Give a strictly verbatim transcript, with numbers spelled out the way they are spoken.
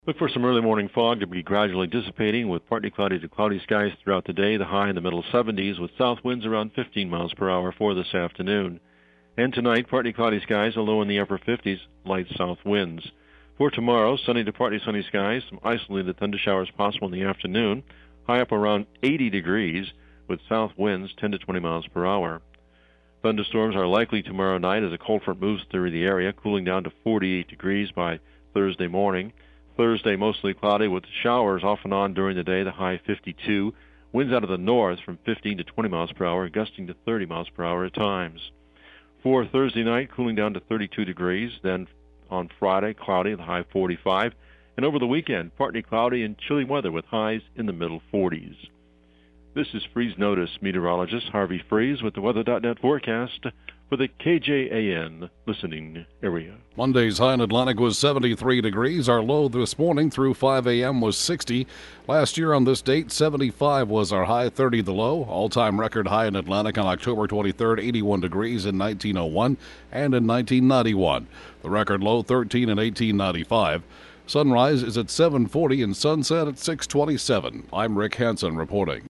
Look for some early morning fog to be gradually dissipating with partly cloudy to cloudy skies throughout the day, the high in the middle seventies with south winds around fifteen miles per hour for this afternoon. And tonight, partly cloudy skies, a low in the upper fifties, light south winds. For tomorrow, sunny to partly sunny skies, some isolated thunder showers possible in the afternoon, high up around eighty degrees with south winds ten to twenty miles per hour. Thunderstorms are likely tomorrow night as a cold front moves through the area, cooling down to forty-eight degrees by Thursday morning. Thursday, mostly cloudy with showers off and on during the day, the high fifty-two. Winds out of the north from fifteen to twenty miles per hour, gusting to thirty miles per hour at times. For Thursday night, cooling down to thirty-two degrees. Then on Friday, cloudy, the high forty-five. And over the weekend, partly cloudy and chilly weather with highs in the middle forties. This is Freeze Notice meteorologist Harvey Freeze with the weather dot net forecast for the K J A N listening area. Monday's high in Atlantic was seventy-three degrees. Our low this morning through five a.m. was sixty. Last year on this date, seventy-five was our high, thirty the low. All-time record high in Atlantic on October twenty-third, eighty-one degrees in nineteen oh one and in nineteen ninety-one. The record low, thirteen in eighteen ninety-five. Sunrise is at seven forty and sunset at six twenty-seven. I'm Rick Hansen reporting.